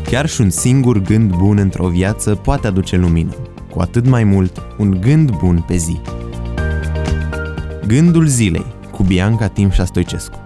Chiar și un singur gând bun într-o viață poate aduce lumină, cu atât mai mult un gând bun pe zi. Gândul zilei cu Bianca Timșa Stoicescu.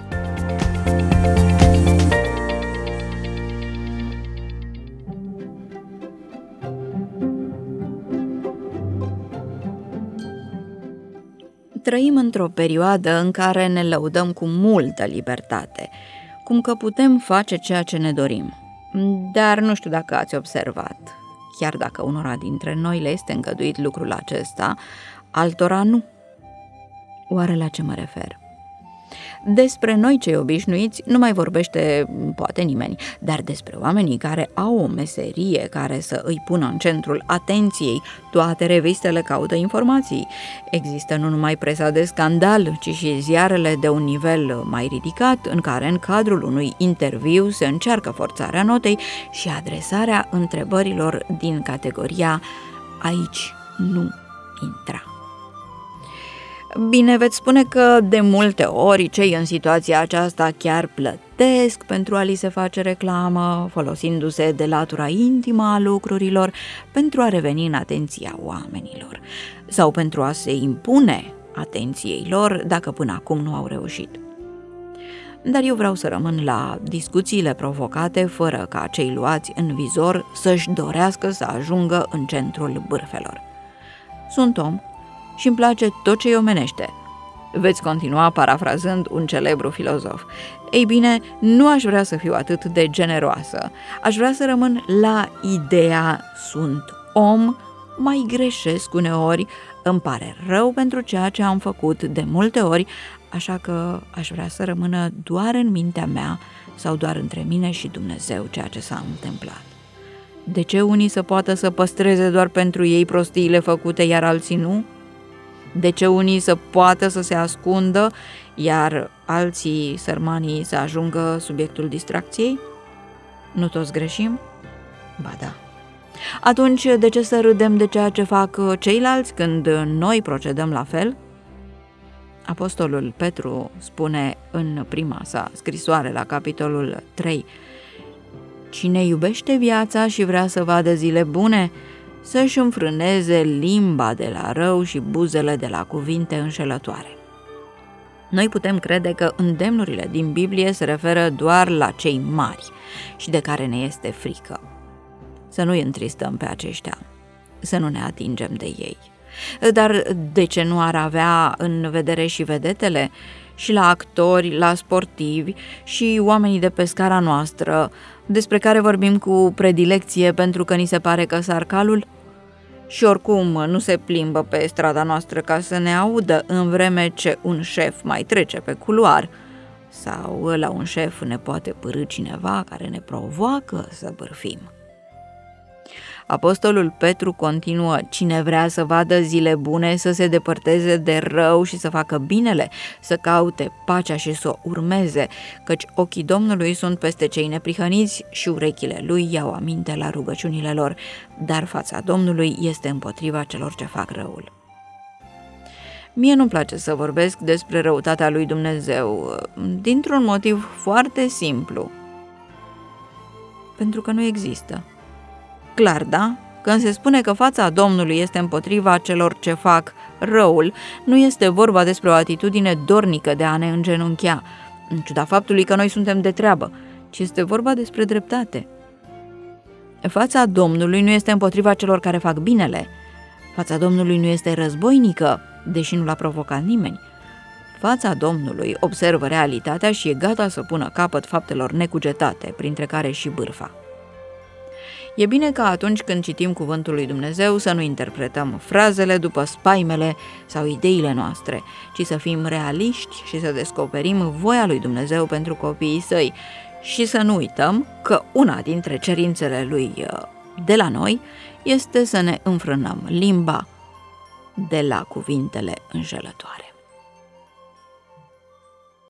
Trăim într-o perioadă în care ne lăudăm cu multă libertate, cum că putem face ceea ce ne dorim. Dar nu știu dacă ați observat, chiar dacă unora dintre noi le este îngăduit lucrul acesta, altora nu. Oare la ce mă refer? Despre noi cei obișnuiți nu mai vorbește poate nimeni, dar despre oamenii care au o meserie care să îi pună în centrul atenției, toate revistele caută informații. Există nu numai presa de scandal, ci și ziarele de un nivel mai ridicat, în care în cadrul unui interviu se încearcă forțarea notei și adresarea întrebărilor din categoria "aici nu intra". Bine, veți spune că de multe ori cei în situația aceasta chiar plătesc pentru a li se face reclamă, folosindu-se de latura intimă a lucrurilor pentru a reveni în atenția oamenilor sau pentru a se impune atenției lor dacă până acum nu au reușit. Dar eu vreau să rămân la discuțiile provocate fără ca cei luați în vizor să-și dorească să ajungă în centrul bârfelor. Sunt om și îmi place tot ce-i omenește. Veți continua parafrazând un celebru filozof. Ei bine, nu aș vrea să fiu atât de generoasă. Aș vrea să rămân la ideea sunt om, mai greșesc uneori, îmi pare rău pentru ceea ce am făcut de multe ori, așa că aș vrea să rămână doar în mintea mea sau doar între mine și Dumnezeu ceea ce s-a întâmplat. De ce unii să poată să păstreze doar pentru ei prostiile făcute, iar alții nu? De ce unii să poată să se ascundă, iar alții, sărmanii, să ajungă subiectul distracției? Nu toți greșim? Ba da. Atunci, de ce să râdem de ceea ce fac ceilalți când noi procedăm la fel? Apostolul Petru spune în prima sa scrisoare la capitolul 3: "Cine iubește viața și vrea să vadă zile bune, să-și înfrâneze limba de la rău și buzele de la cuvinte înșelătoare." Noi putem crede că îndemnurile din Biblie se referă doar la cei mari și de care ne este frică. Să nu îi întristăm pe aceștia, să nu ne atingem de ei. Dar de ce nu ar avea în vedere și vedetele, și la actori, la sportivi și oamenii de pe scara noastră, despre care vorbim cu predilecție pentru că ni se pare că sar calul? Și oricum nu se plimbă pe strada noastră ca să ne audă, în vreme ce un șef mai trece pe culoar, sau la un șef ne poate părî cineva care ne provoacă să bârfim. Apostolul Petru continuă: "Cine vrea să vadă zile bune, să se depărteze de rău și să facă binele, să caute pacea și să o urmeze, căci ochii Domnului sunt peste cei neprihăniți și urechile lui iau aminte la rugăciunile lor, dar fața Domnului este împotriva celor ce fac răul." Mie nu-mi place să vorbesc despre răutatea lui Dumnezeu, dintr-un motiv foarte simplu: pentru că nu există. Clar, da? Când se spune că fața Domnului este împotriva celor ce fac răul, nu este vorba despre o atitudine dornică de a ne îngenunchea, în ciuda faptului că noi suntem de treabă, ci este vorba despre dreptate. Fața Domnului nu este împotriva celor care fac binele. Fața Domnului nu este războinică, deși nu l-a provocat nimeni. Fața Domnului observă realitatea și e gata să pună capăt faptelor necugetate, printre care și bârfa. E bine ca atunci când citim cuvântul lui Dumnezeu să nu interpretăm frazele după spaimele sau ideile noastre, ci să fim realiști și să descoperim voia lui Dumnezeu pentru copiii săi și să nu uităm că una dintre cerințele lui de la noi este să ne înfrânăm limba de la cuvintele înșelătoare.